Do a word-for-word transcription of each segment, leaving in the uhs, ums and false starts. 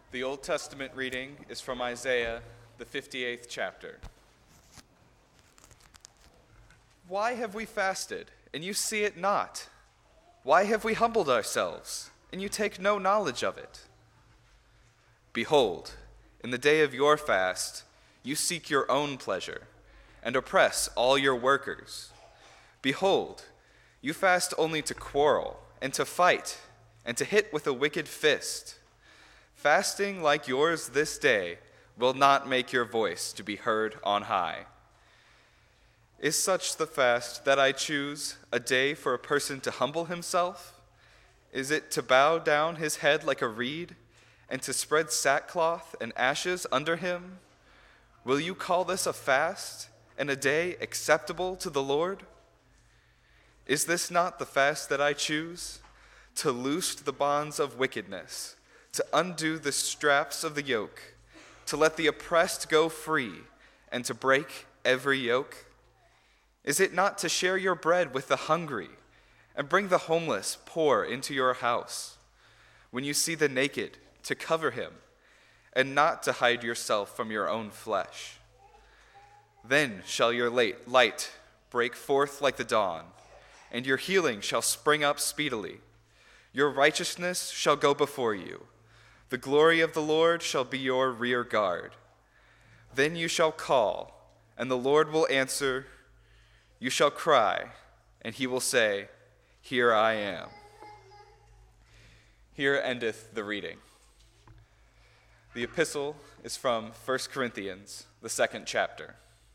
The Old Testament reading is from Isaiah, the fifty-eighth chapter. Why have we fasted, and you see it not? Why have we humbled ourselves, and you take no knowledge of it? Behold, in the day of your fast, you seek your own pleasure, and oppress all your workers. Behold, you fast only to quarrel, and to fight, and to hit with a wicked fist. Fasting like yours this day will not make your voice to be heard on high. Is such the fast that I choose, a day for a person to humble himself? Is it to bow down his head like a reed, and to spread sackcloth and ashes under him? Will you call this a fast, and a day acceptable to the Lord? Is this not the fast that I choose? To loose the bonds of wickedness, to undo the straps of the yoke, to let the oppressed go free, and to break every yoke? Is it not to share your bread with the hungry, and bring the homeless poor into your house? When you see the naked, to cover him, and not to hide yourself from your own flesh. Then shall your light break forth like the dawn, and your healing shall spring up speedily. Your righteousness shall go before you. The glory of the Lord shall be your rear guard. Then you shall call, and the Lord will answer. You shall cry, and he will say, Here I am. Here endeth the reading. The epistle is from First Corinthians, the second chapter.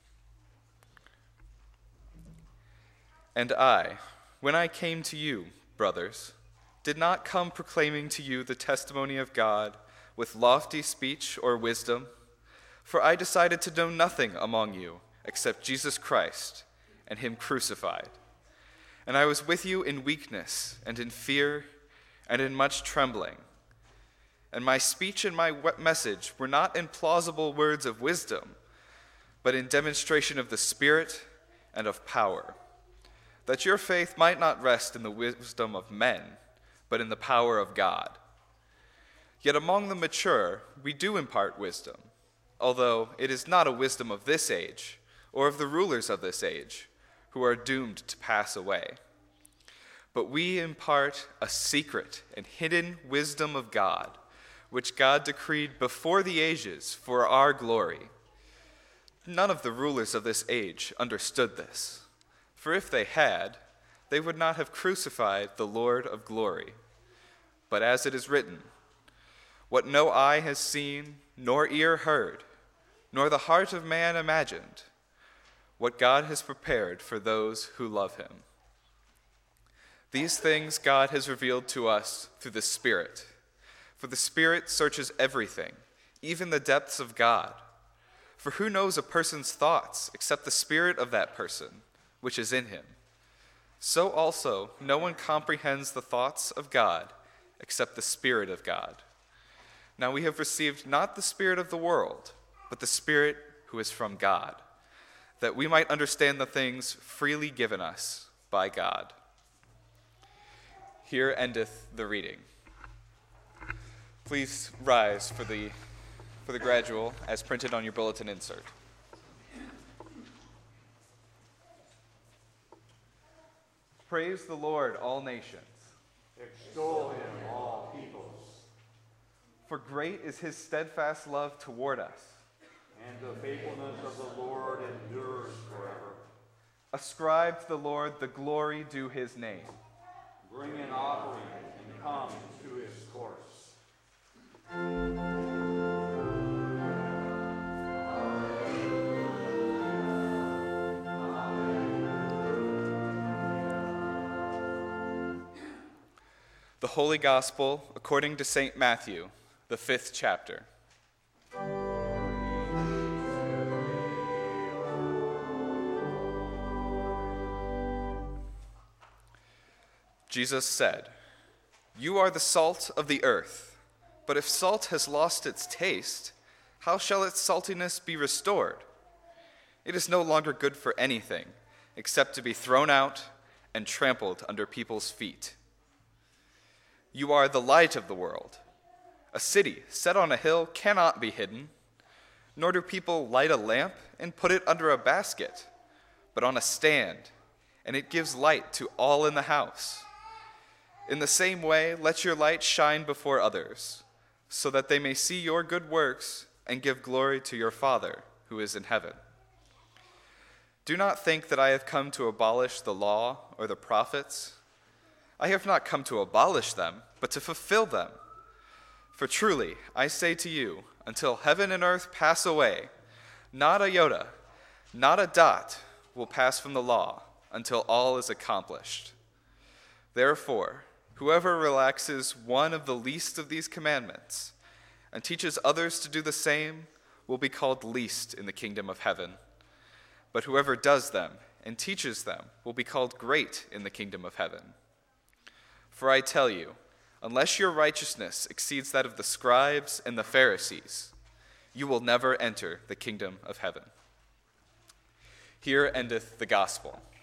And I, when I came to you, brothers, did not come proclaiming to you the testimony of God with lofty speech or wisdom, for I decided to know nothing among you except Jesus Christ and him crucified. And I was with you in weakness and in fear and in much trembling. And my speech and my message were not in plausible words of wisdom, but in demonstration of the Spirit and of power, that your faith might not rest in the wisdom of men, but in the power of God. Yet among the mature we do impart wisdom, although it is not a wisdom of this age, or of the rulers of this age, who are doomed to pass away. But we impart a secret and hidden wisdom of God, which God decreed before the ages for our glory. None of the rulers of this age understood this, for if they had, they would not have crucified the Lord of glory. But as it is written, what no eye has seen, nor ear heard, nor the heart of man imagined, what God has prepared for those who love him. These things God has revealed to us through the Spirit. For the Spirit searches everything, even the depths of God. For who knows a person's thoughts except the spirit of that person, which is in him? So also, no one comprehends the thoughts of God except the Spirit of God. Now we have received not the spirit of the world, but the Spirit who is from God, that we might understand the things freely given us by God. Here endeth the reading. Please rise for the, for the gradual as printed on your bulletin insert. Praise the Lord, all nations. Extol him, all peoples. For great is his steadfast love toward us. And the faithfulness of the Lord endures forever. Ascribe to the Lord the glory due his name. Bring an offering and come to his courts. The Holy Gospel according to Saint Matthew, the fifth chapter. Jesus said, You are the salt of the earth, but if salt has lost its taste, how shall its saltiness be restored? It is no longer good for anything except to be thrown out and trampled under people's feet. You are the light of the world. A city set on a hill cannot be hidden, nor do people light a lamp and put it under a basket, but on a stand, and it gives light to all in the house. In the same way, let your light shine before others, so that they may see your good works and give glory to your Father who is in heaven. Do not think that I have come to abolish the law or the prophets. I have not come to abolish them, but to fulfill them. For truly, I say to you, until heaven and earth pass away, not a iota, not a dot will pass from the law until all is accomplished. Therefore, whoever relaxes one of the least of these commandments and teaches others to do the same will be called least in the kingdom of heaven. But whoever does them and teaches them will be called great in the kingdom of heaven. For I tell you, unless your righteousness exceeds that of the scribes and the Pharisees, you will never enter the kingdom of heaven. Here endeth the gospel.